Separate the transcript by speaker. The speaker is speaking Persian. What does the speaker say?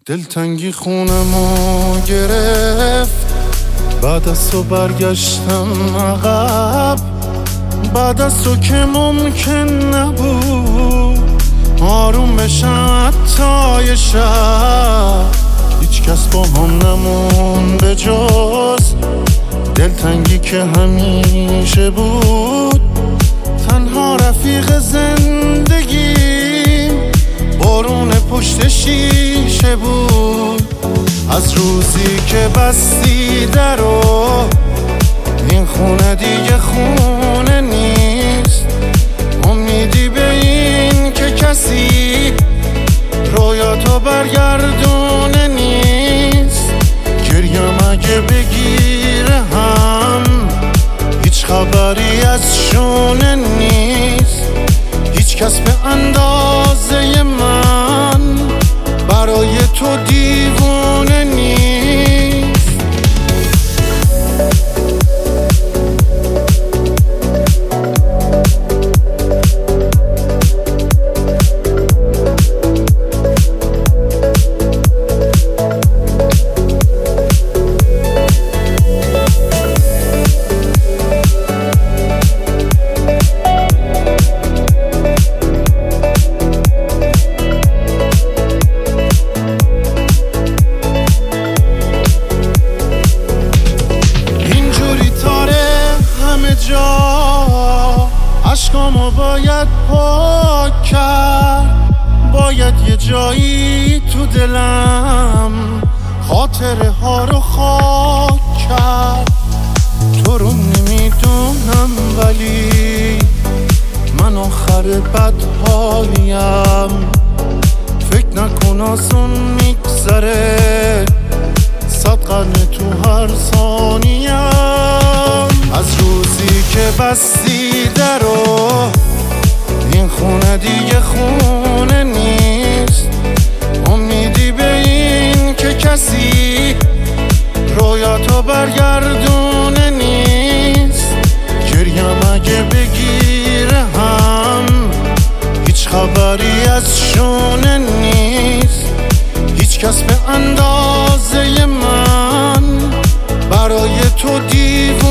Speaker 1: دلتنگی خونمو گرفت، بعد از تو برگشتم عقب، بعد از تو که ممکن نبود آروم بشم حتی یه شب. هیچ کس با هم نمون به جز دلتنگی که همیشه بود. تنها رفیق زندگیم بارون پشت شیشه بود. از روزی که بستی درو این خونه دیگه خونه نیست. امیدی به این که کسی رویاتو برگردونه نیست. گریم اگه بگیره هم هیچ خبری از شونه نیست. هیچ کس به اندازه من برای تو دیوونه نیست. عشقامو باید پاک کرد، باید یه جایی تو دلم خاطره ها رو خاک کرد. تو رو نمیدونم ولی من آخر بدحالیم. فکر نکن آسون میگذره، 100 قرنه تو هر ثانیم. از روزی که بستی درو این خونه دیگه خونه نیست. امیدی به این که کسی رویاتو برگردونه نیست. گریم اگه بگیره هم هیچ خبری از شونه نیست. هیچ کس به اندازه من برای تو دیوونه